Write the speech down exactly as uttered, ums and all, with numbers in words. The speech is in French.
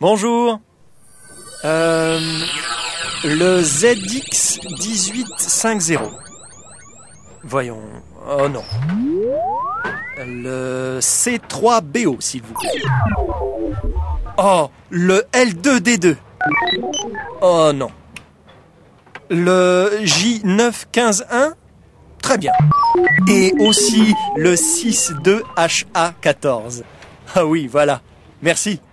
Bonjour. Euh, le Z X dix-huit cinquante. Voyons. Oh non. Le C trois B O, s'il vous plaît. Oh, le L deux D deux. Oh non. Le J neuf quinze un. Très bien. Et aussi le six deux H A quatorze. Ah oui, voilà. Merci.